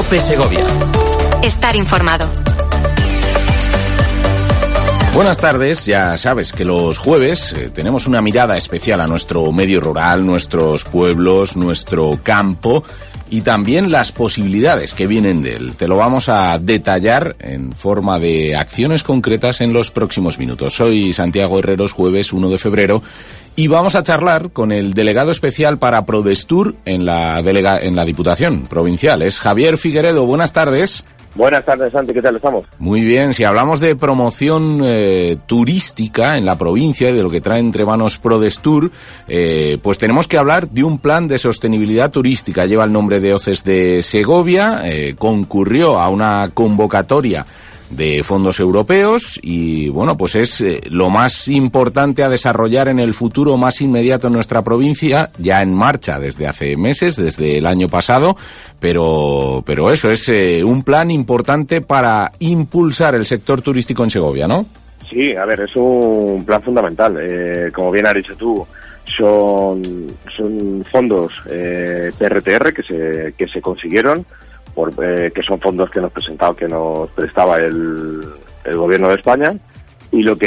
COPE Segovia. Estar informado. Buenas tardes, ya sabes que los jueves tenemos una mirada especial a nuestro medio rural, nuestros pueblos, nuestro campo y también las posibilidades que vienen de él. Te lo vamos a detallar en forma de acciones concretas en los próximos minutos. Soy Santiago Herreros, jueves 1 de febrero, y vamos a charlar con el delegado especial para Prodestur en la Diputación Provincial. Es Javier Figueredo. Buenas tardes. Buenas tardes, Santi, ¿qué tal estamos? Muy bien, si hablamos de promoción turística en la provincia y de lo que trae entre manos Prodestur, pues tenemos que hablar de un plan de sostenibilidad turística. Lleva el nombre de OCES de Segovia, concurrió a una convocatoria de fondos europeos y, bueno, pues es lo más importante a desarrollar en el futuro más inmediato en nuestra provincia, ya en marcha desde hace meses, desde el año pasado, pero eso es un plan importante para impulsar el sector turístico en Segovia, ¿no? Sí, a ver, es un plan fundamental. Como bien has dicho tú, son fondos PRTR que se consiguieron, que son fondos que nos prestaba el gobierno de España, y lo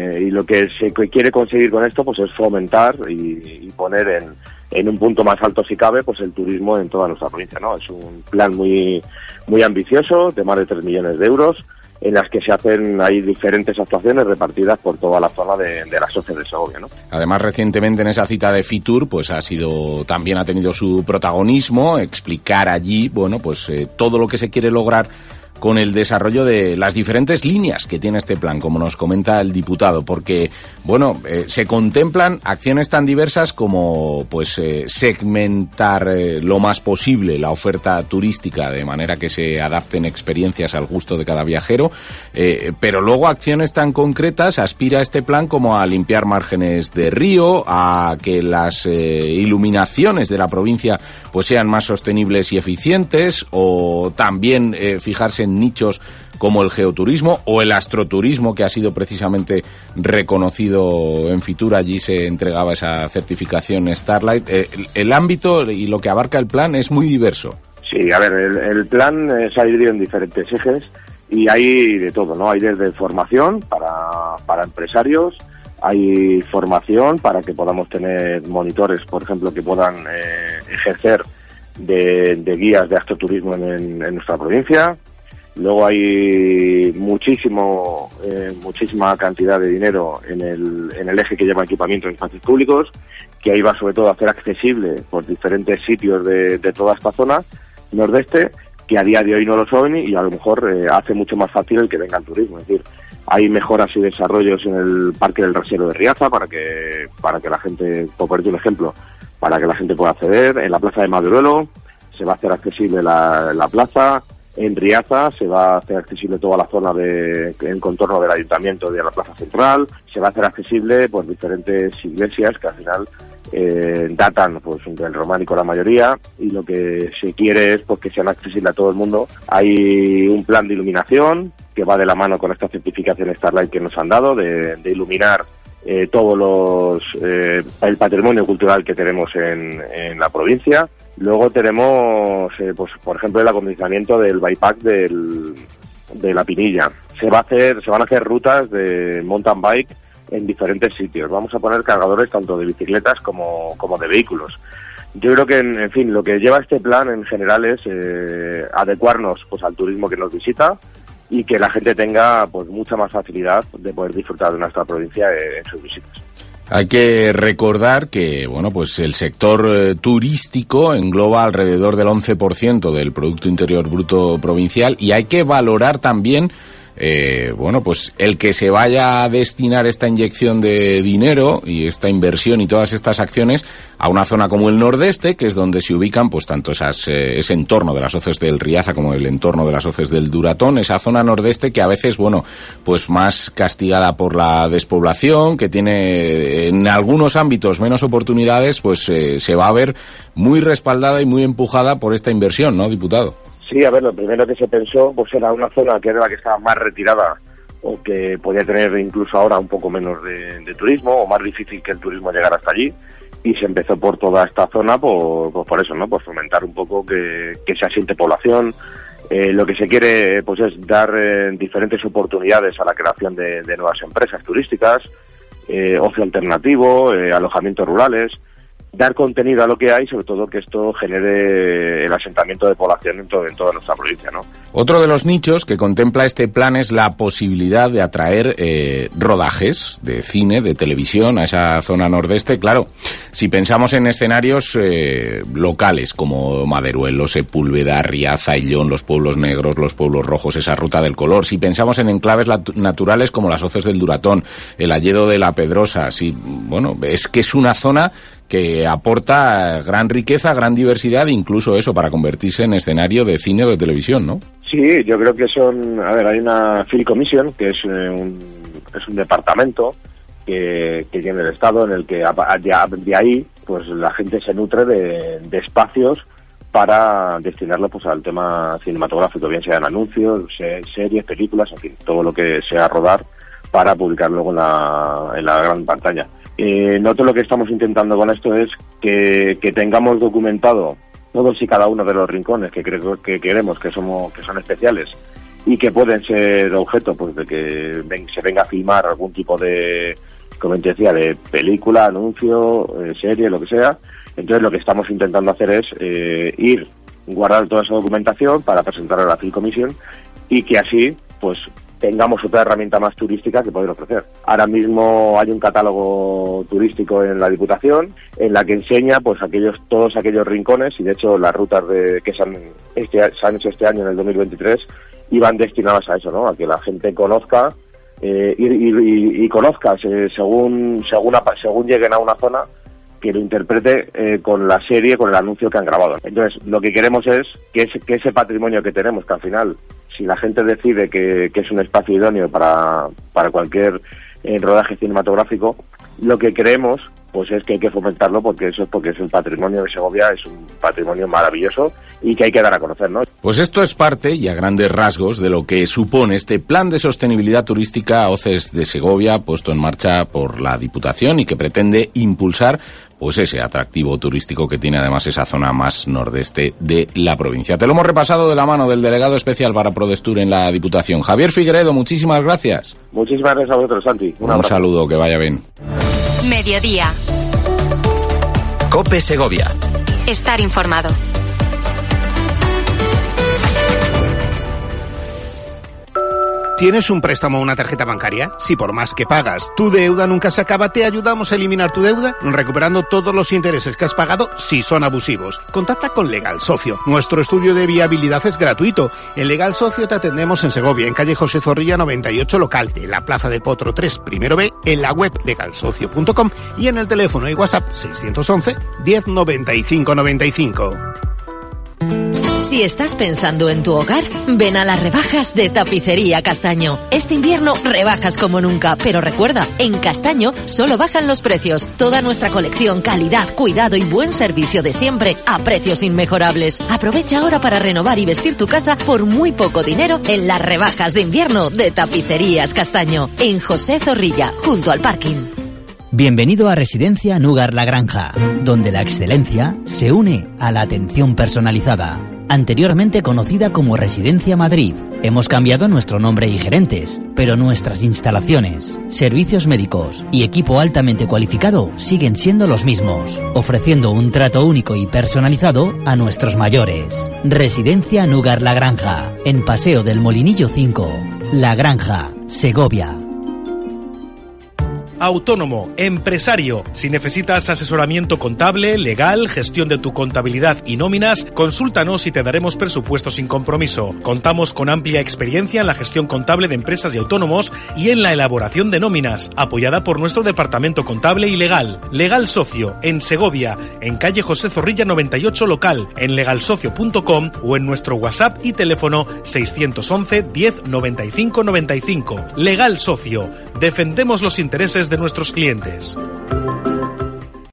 que se quiere conseguir con esto pues es fomentar y poner en un punto más alto, si cabe, pues el turismo en toda nuestra provincia, ¿no? Es un plan muy muy ambicioso, de más de 3 millones de euros, en las que hay diferentes actuaciones repartidas por toda la zona de las OCES de Segovia, ¿no? Además, recientemente en esa cita de Fitur, pues también ha tenido su protagonismo, explicar allí, bueno, pues todo lo que se quiere lograr con el desarrollo de las diferentes líneas que tiene este plan, como nos comenta el diputado, porque, bueno, se contemplan acciones tan diversas como, pues, segmentar lo más posible la oferta turística de manera que se adapten experiencias al gusto de cada viajero, pero luego acciones tan concretas aspira este plan como a limpiar márgenes de río, a que las iluminaciones de la provincia pues sean más sostenibles y eficientes, o también fijarse en nichos como el geoturismo o el astroturismo, que ha sido precisamente reconocido en Fitur. Allí se entregaba esa certificación Starlight. El ámbito y lo que abarca el plan es muy diverso. Sí, a ver, el plan se ha dividido en diferentes ejes y hay de todo, ¿no? Hay desde formación para empresarios, hay formación para que podamos tener monitores, por ejemplo, que puedan ejercer de guías de astroturismo en nuestra provincia. Luego hay muchísima cantidad de dinero en el eje que lleva equipamiento en espacios públicos, que ahí va sobre todo a hacer accesible por diferentes sitios de toda esta zona nordeste, que a día de hoy no lo son, y a lo mejor hace mucho más fácil el que venga el turismo. Es decir, hay mejoras y desarrollos en el Parque del Rasero de Riaza para que la gente, por ponerte un ejemplo, para que la gente pueda acceder. En la plaza de Maduruelo se va a hacer accesible la plaza. En Riaza se va a hacer accesible toda la zona en contorno del ayuntamiento de la plaza central. Se va a hacer accesible pues diferentes iglesias que al final datan pues del románico la mayoría, y lo que se quiere es pues que sean accesibles a todo el mundo. Hay un plan de iluminación que va de la mano con esta certificación Starlight que nos han dado de iluminar el patrimonio cultural que tenemos en la provincia. Luego tenemos, pues por ejemplo, el acondicionamiento del bypass de la Pinilla. Se van a hacer rutas de mountain bike en diferentes sitios. Vamos a poner cargadores tanto de bicicletas como de vehículos. Yo creo que, en fin, lo que lleva este plan en general es adecuarnos pues al turismo que nos visita, y que la gente tenga pues mucha más facilidad de poder disfrutar de nuestra provincia en sus visitas. Hay que recordar que, bueno, pues el sector turístico engloba alrededor del 11% del Producto Interior Bruto provincial, y hay que valorar también bueno, pues el que se vaya a destinar esta inyección de dinero y esta inversión y todas estas acciones a una zona como el nordeste, que es donde se ubican pues tanto ese entorno de las OCES del Riaza como el entorno de las OCES del Duratón, esa zona nordeste que a veces, bueno, pues más castigada por la despoblación, que tiene en algunos ámbitos menos oportunidades, pues se va a ver muy respaldada y muy empujada por esta inversión, ¿no, diputado? Sí, a ver, lo primero que se pensó pues era una zona que era la que estaba más retirada, o que podía tener incluso ahora un poco menos de turismo, o más difícil que el turismo llegara hasta allí, y se empezó por toda esta zona por eso, ¿no? Por fomentar un poco que se asiente población, Lo que se quiere pues es dar diferentes oportunidades a la creación de nuevas empresas turísticas, ocio alternativo, alojamientos rurales, dar contenido a lo que hay, sobre todo que esto genere el asentamiento de población en toda nuestra provincia, ¿no? Otro de los nichos que contempla este plan es la posibilidad de atraer rodajes de cine, de televisión a esa zona nordeste. Claro, si pensamos en escenarios locales como Maderuelo, Sepúlveda, Riaza, Illón, los pueblos negros, los pueblos rojos, esa ruta del color, si pensamos en enclaves naturales como las Hoces del Duratón, el Alledo de la Pedrosa, es que es una zona que aporta gran riqueza, gran diversidad, incluso eso, para convertirse en escenario de cine o de televisión, ¿no? Sí, yo creo que hay una Film Commission, que es un departamento que tiene el Estado, en el que de ahí pues la gente se nutre de espacios para destinarlo pues al tema cinematográfico, bien sean anuncios, series, películas, en fin, todo lo que sea rodar para publicar luego en la gran pantalla. Nosotros lo que estamos intentando con esto es que tengamos documentado todos y cada uno de los rincones que queremos que son especiales y que pueden ser objeto pues de que se venga a filmar algún tipo de, como te decía, de película, anuncio, serie, lo que sea. Entonces lo que estamos intentando hacer es guardar toda esa documentación para presentarla a la Film Commission y que así pues tengamos otra herramienta más turística que poder ofrecer. Ahora mismo hay un catálogo turístico en la Diputación en la que enseña pues todos aquellos rincones, y de hecho las rutas que se han hecho este año en el 2023 iban destinadas a eso, ¿no? A que la gente conozca y conozca según lleguen a una zona, que lo interprete con la serie, con el anuncio que han grabado. Entonces, lo que queremos es que ese patrimonio que tenemos, que al final, si la gente decide que es un espacio idóneo para cualquier rodaje cinematográfico, lo que creemos pues es que hay que fomentarlo porque es el patrimonio de Segovia, es un patrimonio maravilloso y que hay que dar a conocer, ¿no? Pues esto es parte, y a grandes rasgos, de lo que supone este plan de sostenibilidad turística Hoces de Segovia, puesto en marcha por la Diputación y que pretende impulsar pues ese atractivo turístico que tiene además esa zona más nordeste de la provincia. Te lo hemos repasado de la mano del delegado especial para Prodestur en la Diputación, Javier Figueredo. Muchísimas gracias. Muchísimas gracias a vosotros, Santi. Un saludo, que vaya bien. Mediodía. COPE Segovia. Estar informado. ¿Tienes un préstamo o una tarjeta bancaria? Si por más que pagas, tu deuda nunca se acaba, te ayudamos a eliminar tu deuda recuperando todos los intereses que has pagado si son abusivos. Contacta con Legal Socio. Nuestro estudio de viabilidad es gratuito. En Legal Socio te atendemos en Segovia, en calle José Zorrilla 98 local, en la Plaza del Potro 3, primero B, en la web legalsocio.com y en el teléfono y WhatsApp 611 10 95 95. Si estás pensando en tu hogar, ven a las rebajas de Tapicería Castaño. Este invierno rebajas como nunca, pero recuerda, en Castaño solo bajan los precios. Toda nuestra colección, calidad, cuidado y buen servicio de siempre a precios inmejorables. Aprovecha ahora para renovar y vestir tu casa por muy poco dinero en las rebajas de invierno de Tapicerías Castaño, en José Zorrilla, junto al parking. Bienvenido a Residencia Núgar La Granja, donde la excelencia se une a la atención personalizada. Anteriormente conocida como Residencia Madrid, hemos cambiado nuestro nombre y gerentes, pero nuestras instalaciones, servicios médicos y equipo altamente cualificado siguen siendo los mismos, ofreciendo un trato único y personalizado a nuestros mayores. Residencia Núgar La Granja, en Paseo del Molinillo 5, La Granja, Segovia. Autónomo, empresario. Si necesitas asesoramiento contable, legal, gestión de tu contabilidad y nóminas, consúltanos y te daremos presupuesto sin compromiso. Contamos con amplia experiencia en la gestión contable de empresas y autónomos y en la elaboración de nóminas, apoyada por nuestro departamento contable y legal. Legal Socio, en Segovia, en calle José Zorrilla 98 local, en legalsocio.com o en nuestro WhatsApp y teléfono 611 10 95 95. Legal Socio. Defendemos los intereses de nuestros clientes.